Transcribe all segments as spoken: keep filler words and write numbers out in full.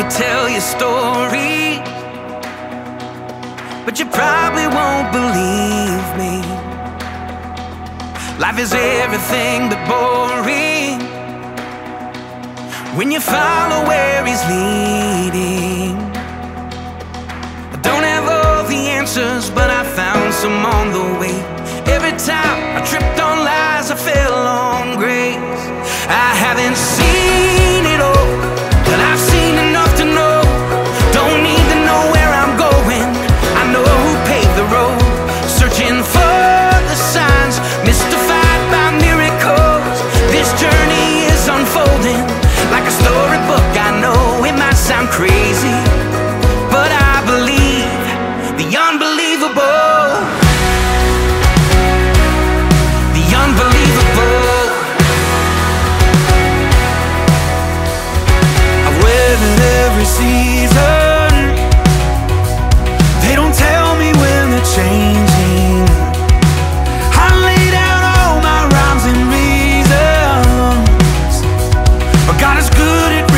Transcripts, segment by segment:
tell your story, but you probably won't believe me. Life is everything but boring when you follow where he's leading. I don't have all the answers, but I found some on the way. Every time I tripped on lies, I fell on grace. I haven't seen it all, but I've seen enough to know. Don't need to know where I'm going, I know who paved the road. Searching for the signs, mystified by miracles. This journey is unfolding like a storybook. I know it might sound crazy, but I believe the unbelievable. The unbelievable. I've weathered every season. They don't tell me when they're changing. I lay down all my rhymes and reasons, but God is good at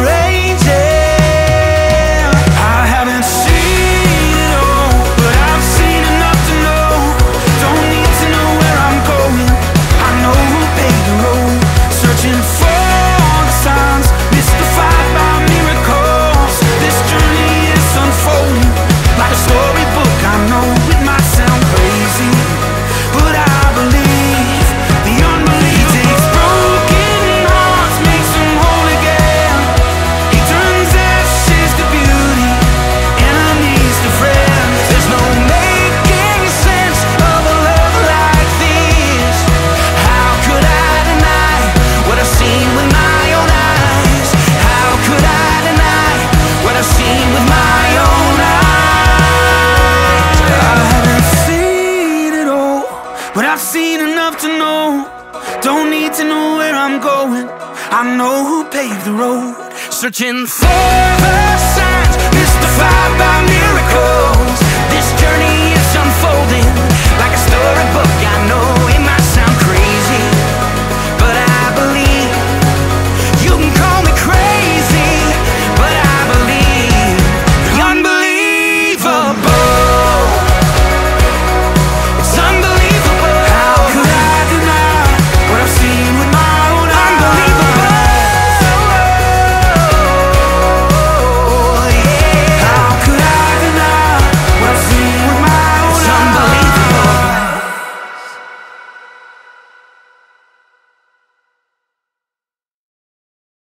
rearranging. I haven't seen it all, but I've seen enough to know. Don't need to know where I'm going, I know who paved the road. Searching for the signs, mystified by miracles. This journey is unfolding like a storybook. I know it might sound crazy, but I believe the unbelievable. He takes broken hearts, makes them whole again. He turns ashes to beauty, enemies to friends. There's no making sense of a love like this. How could I deny what I've seen with my own eyes? How could I deny what I've seen with my own eyes? I haven't seen it all, but I've seen enough to know. Don't need to know where I'm going, I know who paved the road. Searching for the signs, mystified by